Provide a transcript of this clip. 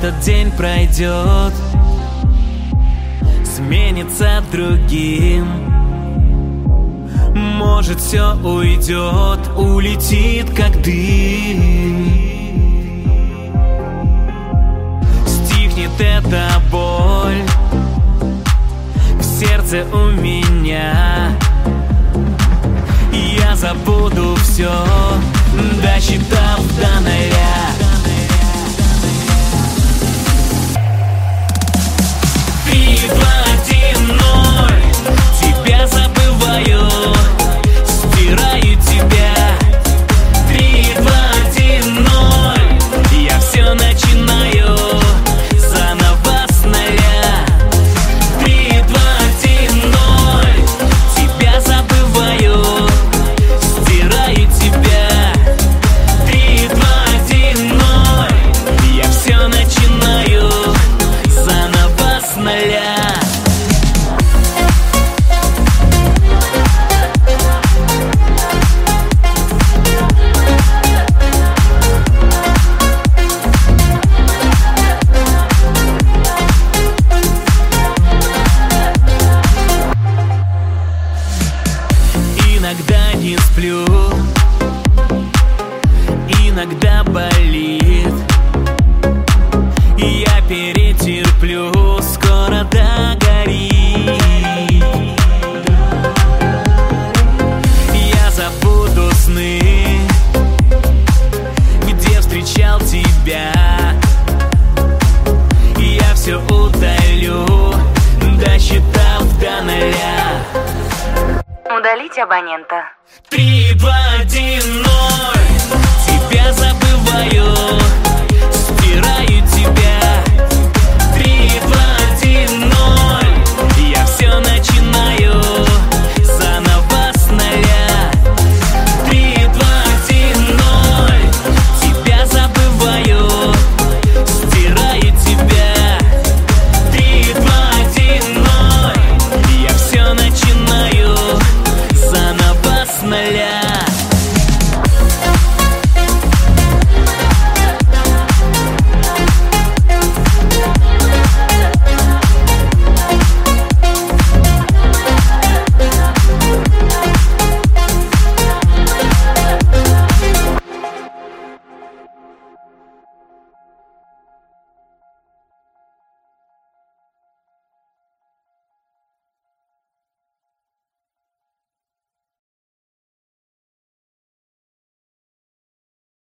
этот день пройдет, сменится другим. Может, все уйдет, улетит как дым. Стихнет эта боль в сердце у меня. Я забуду все, досчитав до нуля. 3, 2, 1, 0. Тебя забываю, стираю тебя. 3, 2, 1, 0. Я все начинаю заново с нуля. 3, 2, 1, 0. Тебя забываю, стираю тебя. 3, 2, 1, 0. Я все начинаю заново с нуля. Иногда не сплю, иногда болит. Я перетерплю, скоро догорит. Я забуду сны, где встречал тебя. Я все удалю, досчитав до нуля. Удалить абонента. 3, 2, 1, 0.